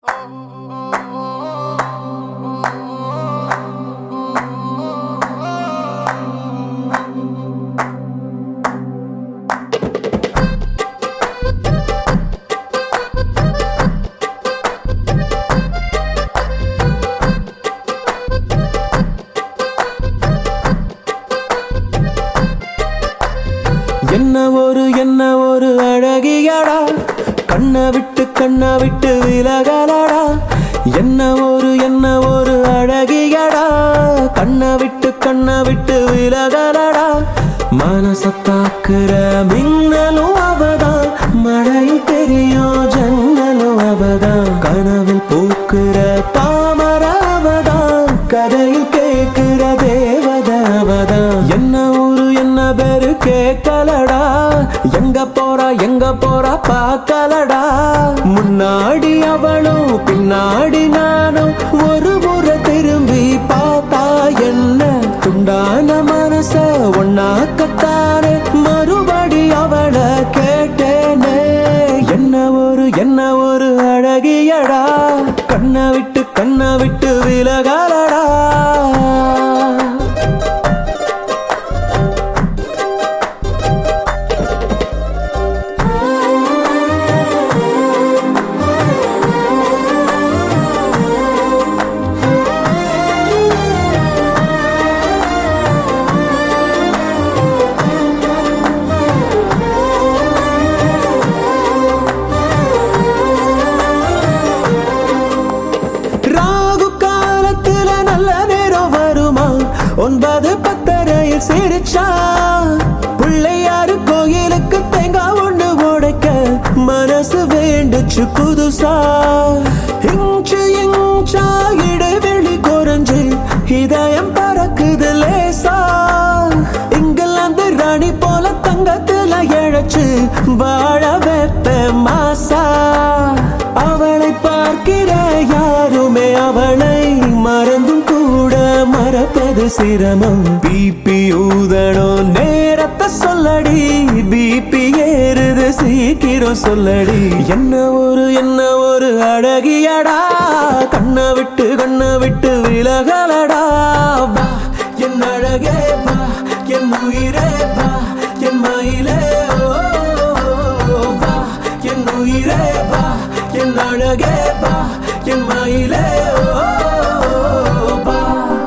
என்ன ஒரு அழகியடா, கண்ண விட்டு விலகலடா. என்ன ஒரு அழகியடா, கண்ண விட்டு விலகலடா. மனசத்தாக்குற மின்னலும் அவதான், மழையில் தெரியும் ஜன்னலும் அவதான். கனவில் பூக்குற தாமர அவதான், கதையில் கேட்கிற தேவத அவதான். என்ன பேரு கேட்கலடா, எங்க போறா பார்க்கலடா. முன்னாடி அவளும் பின்னாடி நானும், ஒரு முறை திரும்பி பார்த்தா என்ன? துண்டான மனச ஒன்னாக்கத்தானே மறுபடி அவளை கேட்டேனே. என்ன ஒரு அழகியடா, கண்ண விட்டு விலகலடா. ஒன்பது பத்தரையில் சிரிச்சா, பிள்ளையாரு கோயிலுக்கு தேங்காய் ஒண்ணு உடைக்க மனசு வேண்டுச்சு புதுசா. இன்ச்சா இடைவெளி குறைஞ்சு இதயம் பறக்குது லேசா. இங்கிலாந்து ராணி போல தங்கத்துல இழைச்சு வாழ வைப்ப மாசா. அவளை பார்க்கிற யாருமே அவளை மறந்தும் கூட மறப்பது சிரமம். பிபி ஊதணும் நேரத்தை சொல்லடி, பிபி ஏறுது சீக்கிரம் சொல்லடி. என்ன ஒரு அழகியடா, கண்ண விட்டு விலகலடா. வா என் அழகே வா, என் உயிரே வா, என் மயிலே வா, என் உயிரே வா, என் அழகே வா, என் மயிலே வா.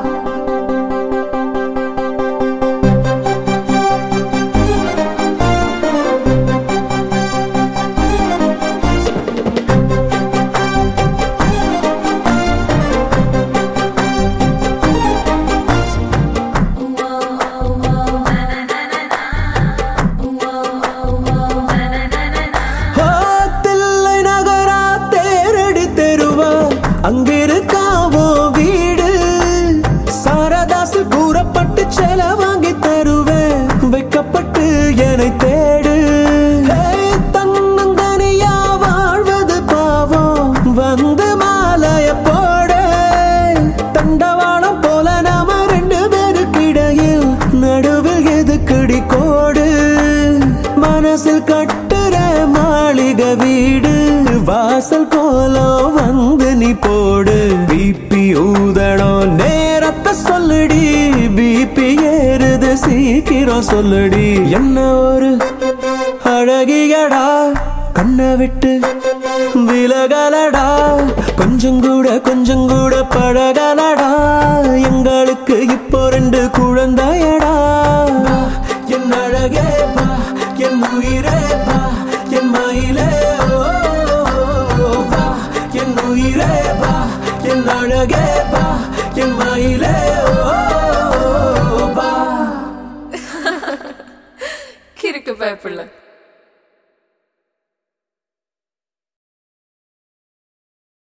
அங்கிருக்காவோ வீடு, சாரதாசு கூறப்பட்டு செல வாங்கி தருவேன், வைக்கப்பட்டு என்னை தேடு. தன்னந்தனியா வாழ்வது பாவம், வந்து மாலைய போட. தண்டவாளம் போல நாம ரெண்டு பேருக்கிடையில், நடுவில் எதுக்குடி கோடு? மனசில் கட்டுற மாளிகை வீடு, வாசல் கோலம் வந்து நீ போடு. பிபி ஊதணும் நேரத்தை சொல்லுடி, பிபி ஏறுது சீக்கிரம் சொல்லுடி. என்ன ஒரு அழகியடா, கண்ண விட்டு விலகலடா. கொஞ்சம் கூட பழகலடா. எங்களுக்கு இப்போ ரெண்டு குழந்தையடா. என் அழகே வா, என் உயிரே வா, என் மயிலே வா, என் உயிரே வா, என் அழகே வா, என் மயிலே வா. கிறுக்கு பயப்படல.